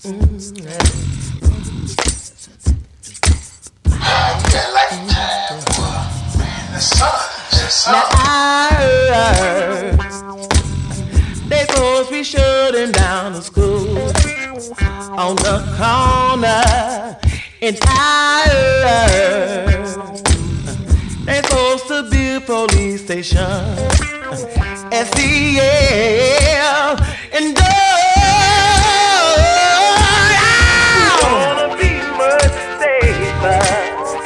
Now I heard they supposed to be shutting down the school on the corner, and I heard they supposed to be a police station at CL and gonna be much safer.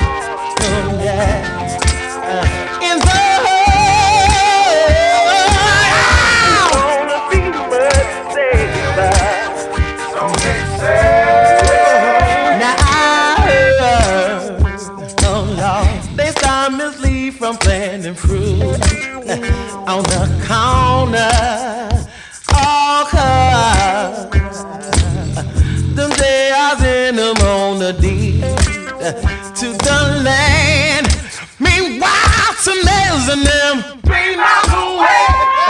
From planting fruit on the corner, all cause them JRs in them on the deed to the land. Meanwhile, some nails in them 3 miles away,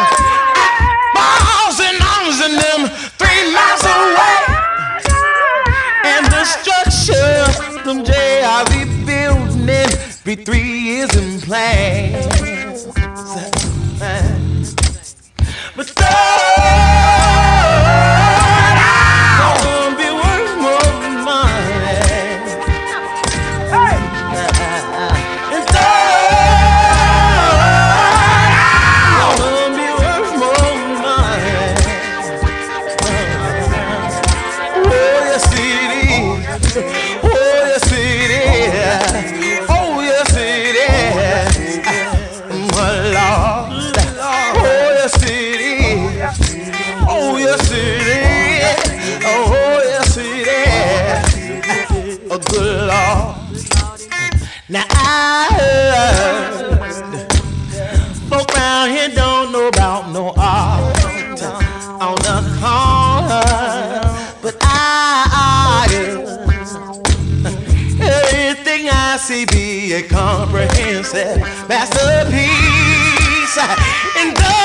balls and arms in them 3 miles away, and the structure them JRs rebuilding be 3 years in plans. But gonna be worth more money. Hey. And gonna be worth more money. Oh yes it is. Oh yes it is. Good Lord. Now I heard folk around here don't know about no art on the corner, but I everything I see be a comprehensive masterpiece in the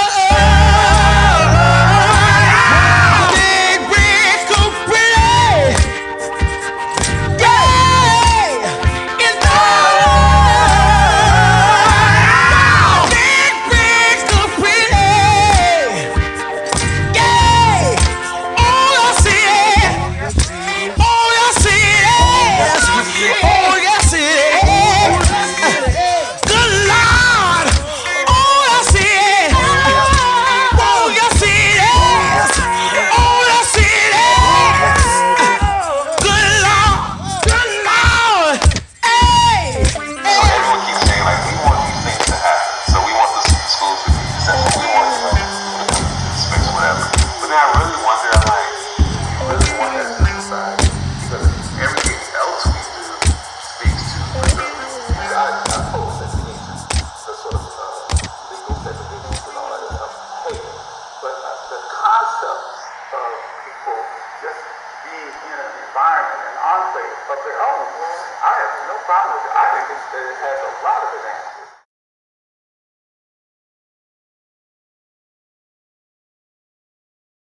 of their own. I have no problem with it. I think it has a lot of advantages.